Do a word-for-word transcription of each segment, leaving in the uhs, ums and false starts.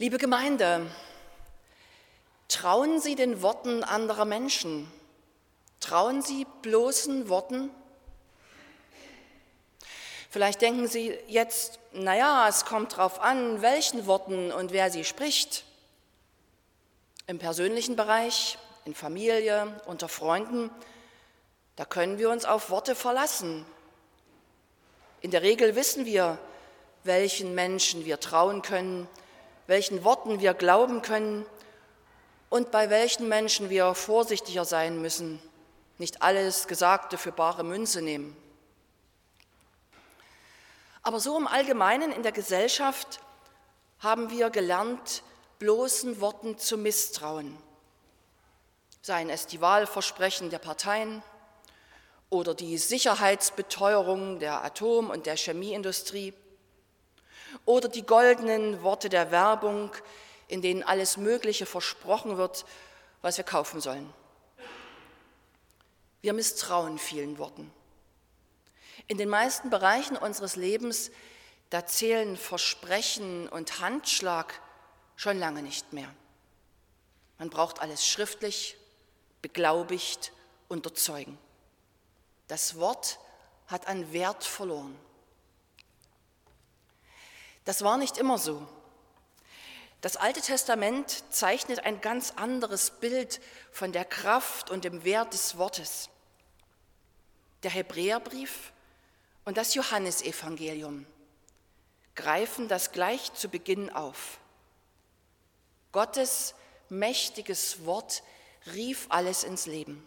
Liebe Gemeinde, trauen Sie den Worten anderer Menschen? Trauen Sie bloßen Worten? Vielleicht denken Sie jetzt, naja, es kommt drauf an, welchen Worten und wer sie spricht. Im persönlichen Bereich, in Familie, unter Freunden, da können wir uns auf Worte verlassen. In der Regel wissen wir, welchen Menschen wir trauen können, welchen Worten wir glauben können und bei welchen Menschen wir vorsichtiger sein müssen, nicht alles Gesagte für bare Münze nehmen. Aber so im Allgemeinen in der Gesellschaft haben wir gelernt, bloßen Worten zu misstrauen. Seien es die Wahlversprechen der Parteien oder die Sicherheitsbeteuerung der Atom- und der Chemieindustrie oder die goldenen Worte der Werbung, in denen alles Mögliche versprochen wird, was wir kaufen sollen. Wir misstrauen vielen Worten. In den meisten Bereichen unseres Lebens, da zählen Versprechen und Handschlag schon lange nicht mehr. Man braucht alles schriftlich, beglaubigt, unterzeugen. Das Wort hat an Wert verloren. Das war nicht immer so. Das Alte Testament zeichnet ein ganz anderes Bild von der Kraft und dem Wert des Wortes. Der Hebräerbrief und das Johannesevangelium greifen das gleich zu Beginn auf. Gottes mächtiges Wort rief alles ins Leben.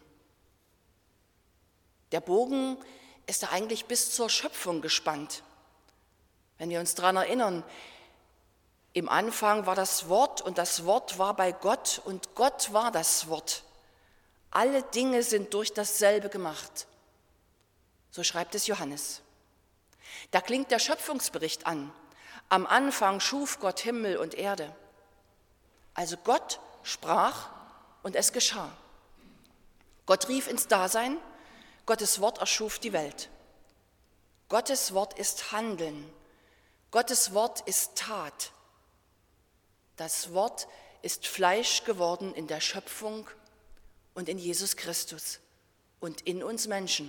Der Bogen ist da eigentlich bis zur Schöpfung gespannt. Wenn wir uns daran erinnern, im Anfang war das Wort und das Wort war bei Gott und Gott war das Wort. Alle Dinge sind durch dasselbe gemacht. So schreibt es Johannes. Da klingt der Schöpfungsbericht an. Am Anfang schuf Gott Himmel und Erde. Also Gott sprach und es geschah. Gott rief ins Dasein, Gottes Wort erschuf die Welt. Gottes Wort ist Handeln. Gottes Wort ist Tat. Das Wort ist Fleisch geworden in der Schöpfung und in Jesus Christus und in uns Menschen.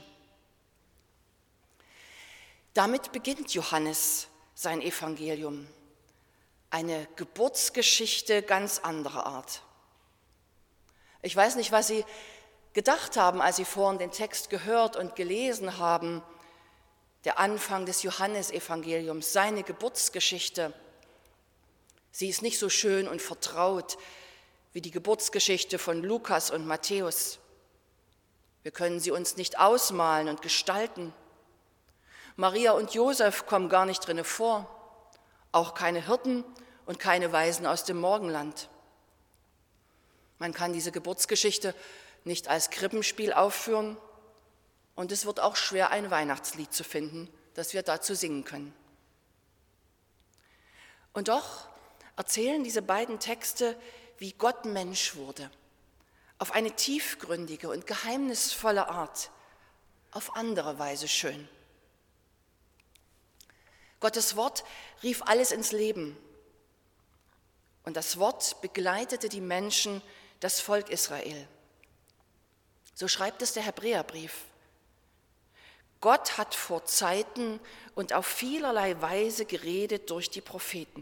Damit beginnt Johannes sein Evangelium, eine Geburtsgeschichte ganz anderer Art. Ich weiß nicht, was Sie gedacht haben, als Sie vorhin den Text gehört und gelesen haben, der Anfang des Johannesevangeliums, seine Geburtsgeschichte. Sie ist nicht so schön und vertraut wie die Geburtsgeschichte von Lukas und Matthäus. Wir können sie uns nicht ausmalen und gestalten. Maria und Josef kommen gar nicht drinne vor, auch keine Hirten und keine Weisen aus dem Morgenland. Man kann diese Geburtsgeschichte nicht als Krippenspiel aufführen und es wird auch schwer, ein Weihnachtslied zu finden, das wir dazu singen können. Und doch erzählen diese beiden Texte, wie Gott Mensch wurde, auf eine tiefgründige und geheimnisvolle Art, auf andere Weise schön. Gottes Wort rief alles ins Leben und das Wort begleitete die Menschen, das Volk Israel. So schreibt es der Hebräerbrief. Gott hat vor Zeiten und auf vielerlei Weise geredet durch die Propheten.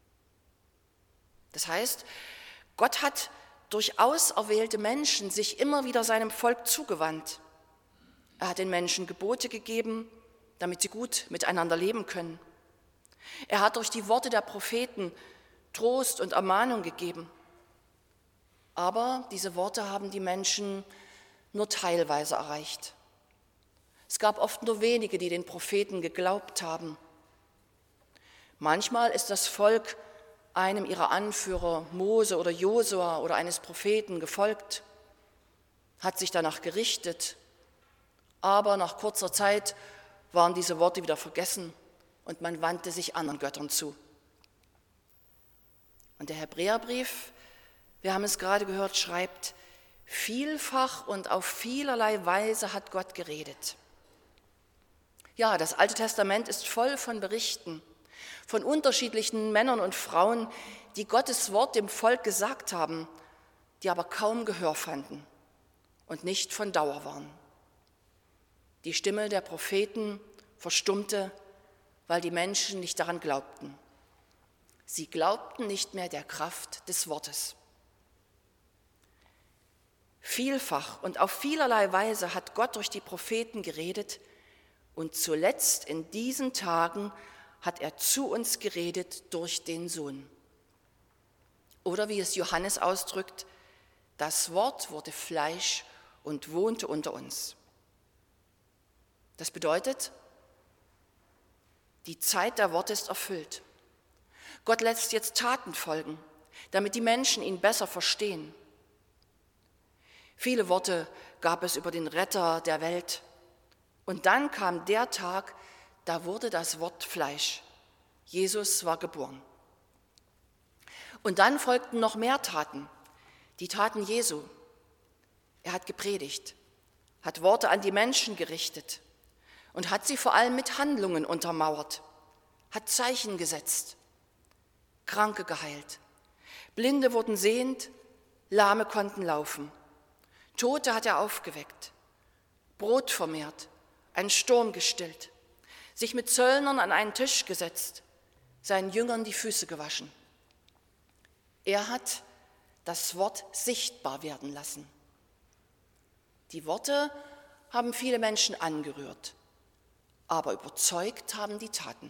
Das heißt, Gott hat durch auserwählte Menschen sich immer wieder seinem Volk zugewandt. Er hat den Menschen Gebote gegeben, damit sie gut miteinander leben können. Er hat durch die Worte der Propheten Trost und Ermahnung gegeben. Aber diese Worte haben die Menschen nur teilweise erreicht. Es gab oft nur wenige, die den Propheten geglaubt haben. Manchmal ist das Volk einem ihrer Anführer, Mose oder Josua oder eines Propheten, gefolgt, hat sich danach gerichtet, aber nach kurzer Zeit waren diese Worte wieder vergessen und man wandte sich anderen Göttern zu. Und der Hebräerbrief, wir haben es gerade gehört, schreibt, vielfach und auf vielerlei Weise hat Gott geredet. Ja, das Alte Testament ist voll von Berichten, von unterschiedlichen Männern und Frauen, die Gottes Wort dem Volk gesagt haben, die aber kaum Gehör fanden und nicht von Dauer waren. Die Stimme der Propheten verstummte, weil die Menschen nicht daran glaubten. Sie glaubten nicht mehr der Kraft des Wortes. Vielfach und auf vielerlei Weise hat Gott durch die Propheten geredet und zuletzt in diesen Tagen hat er zu uns geredet durch den Sohn. Oder wie es Johannes ausdrückt, das Wort wurde Fleisch und wohnte unter uns. Das bedeutet, die Zeit der Worte ist erfüllt. Gott lässt jetzt Taten folgen, damit die Menschen ihn besser verstehen. Viele Worte gab es über den Retter der Welt. Und dann kam der Tag, da wurde das Wort Fleisch. Jesus war geboren. Und dann folgten noch mehr Taten, die Taten Jesu. Er hat gepredigt, hat Worte an die Menschen gerichtet und hat sie vor allem mit Handlungen untermauert, hat Zeichen gesetzt, Kranke geheilt, Blinde wurden sehend, Lahme konnten laufen, Tote hat er aufgeweckt, Brot vermehrt, einen Sturm gestillt, sich mit Zöllnern an einen Tisch gesetzt, seinen Jüngern die Füße gewaschen. Er hat das Wort sichtbar werden lassen. Die Worte haben viele Menschen angerührt, aber überzeugt haben die Taten.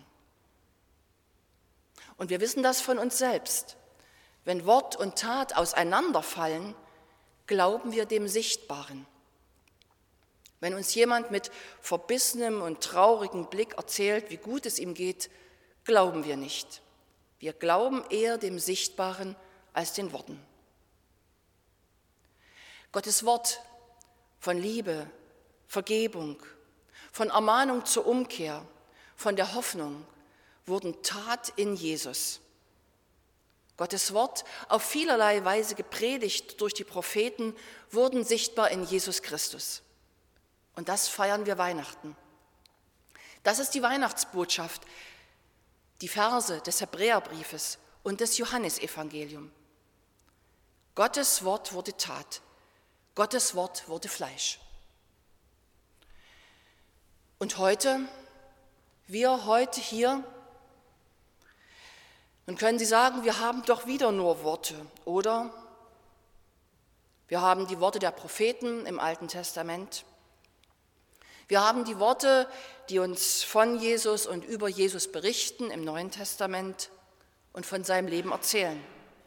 Und wir wissen das von uns selbst. Wenn Wort und Tat auseinanderfallen, glauben wir dem Sichtbaren. Wenn uns jemand mit verbissenem und traurigem Blick erzählt, wie gut es ihm geht, glauben wir nicht. Wir glauben eher dem Sichtbaren als den Worten. Gottes Wort von Liebe, Vergebung, von Ermahnung zur Umkehr, von der Hoffnung wurden Tat in Jesus. Gottes Wort, auf vielerlei Weise gepredigt durch die Propheten, wurden sichtbar in Jesus Christus. Und das feiern wir Weihnachten. Das ist die Weihnachtsbotschaft, die Verse des Hebräerbriefes und des Johannesevangeliums. Gottes Wort wurde Tat, Gottes Wort wurde Fleisch. Und heute, wir heute hier, nun können Sie sagen, wir haben doch wieder nur Worte, oder? Wir haben die Worte der Propheten im Alten Testament. Wir haben die Worte, die uns von Jesus und über Jesus berichten im Neuen Testament und von seinem Leben erzählen.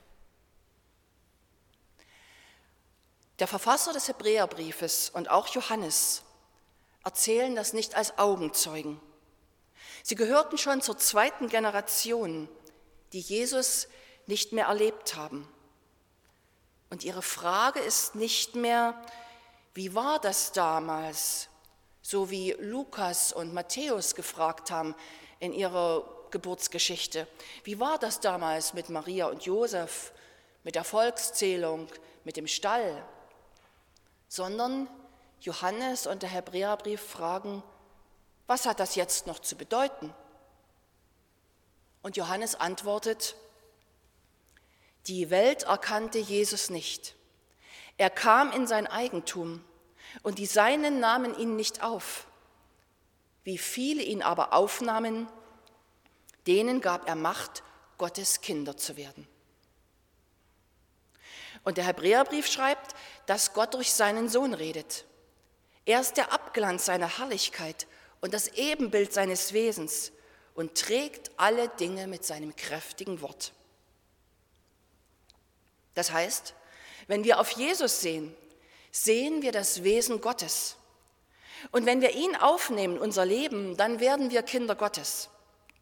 Der Verfasser des Hebräerbriefes und auch Johannes erzählen das nicht als Augenzeugen. Sie gehörten schon zur zweiten Generation, die Jesus nicht mehr erlebt haben. Und ihre Frage ist nicht mehr, wie war das damals, so wie Lukas und Matthäus gefragt haben in ihrer Geburtsgeschichte. Wie war das damals mit Maria und Josef, mit der Volkszählung, mit dem Stall? Sondern Johannes und der Hebräerbrief fragen, was hat das jetzt noch zu bedeuten? Und Johannes antwortet, die Welt erkannte Jesus nicht. Er kam in sein Eigentum und die Seinen nahmen ihn nicht auf. Wie viele ihn aber aufnahmen, denen gab er Macht, Gottes Kinder zu werden. Und der Hebräerbrief schreibt, dass Gott durch seinen Sohn redet. Er ist der Abglanz seiner Herrlichkeit und das Ebenbild seines Wesens und trägt alle Dinge mit seinem kräftigen Wort. Das heißt, wenn wir auf Jesus sehen, sehen wir das Wesen Gottes. Und wenn wir ihn aufnehmen in unser Leben, dann werden wir Kinder Gottes.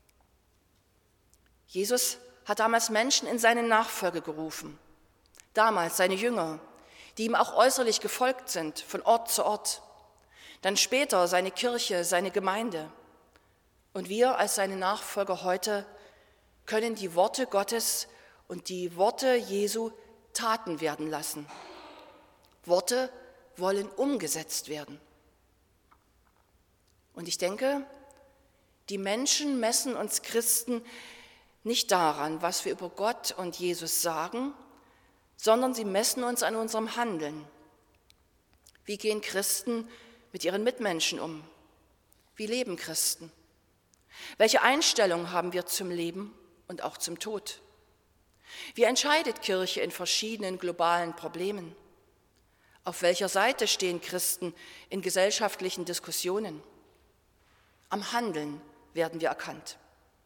Jesus hat damals Menschen in seine Nachfolge gerufen. Damals seine Jünger, die ihm auch äußerlich gefolgt sind, von Ort zu Ort. Dann später seine Kirche, seine Gemeinde. Und wir als seine Nachfolger heute können die Worte Gottes und die Worte Jesu Taten werden lassen. Worte wollen umgesetzt werden. Und ich denke, Die Menschen messen uns Christen nicht daran, was wir über Gott und Jesus sagen, sondern sie messen uns an unserem Handeln. Wie gehen Christen mit ihren Mitmenschen um? Wie leben Christen? Welche Einstellung haben wir zum Leben und auch zum Tod? Wie entscheidet Kirche in verschiedenen globalen Problemen? Auf welcher Seite stehen Christen in gesellschaftlichen Diskussionen? Am Handeln werden wir erkannt.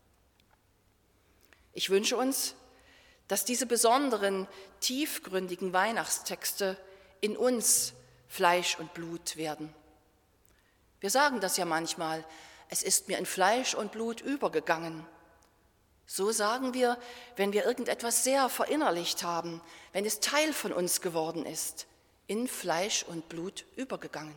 Ich wünsche uns, dass diese besonderen, tiefgründigen Weihnachtstexte in uns Fleisch und Blut werden. Wir sagen das ja manchmal, es ist mir in Fleisch und Blut übergegangen. So sagen wir, wenn wir irgendetwas sehr verinnerlicht haben, wenn es Teil von uns geworden ist, in Fleisch und Blut übergegangen.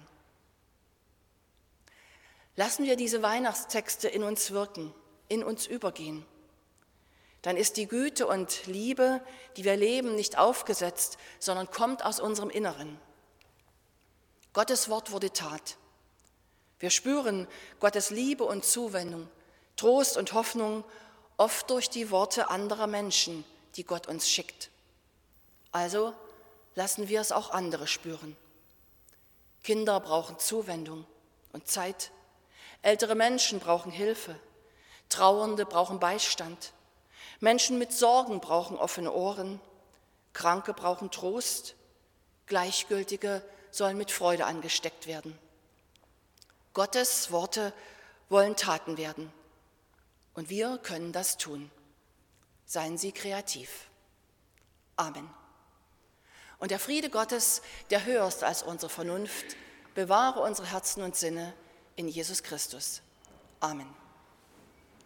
Lassen wir diese Weihnachtstexte in uns wirken, in uns übergehen. Dann ist die Güte und Liebe, die wir leben, nicht aufgesetzt, sondern kommt aus unserem Inneren. Gottes Wort wurde Tat. Wir spüren Gottes Liebe und Zuwendung, Trost und Hoffnung, oft durch die Worte anderer Menschen, die Gott uns schickt. Also lassen wir es auch andere spüren. Kinder brauchen Zuwendung und Zeit. Ältere Menschen brauchen Hilfe. Trauernde brauchen Beistand. Menschen mit Sorgen brauchen offene Ohren. Kranke brauchen Trost. Gleichgültige sollen mit Freude angesteckt werden. Gottes Worte wollen Taten werden. Und wir können das tun. Seien Sie kreativ. Amen. Und der Friede Gottes, der höher ist als unsere Vernunft, bewahre unsere Herzen und Sinne in Jesus Christus. Amen.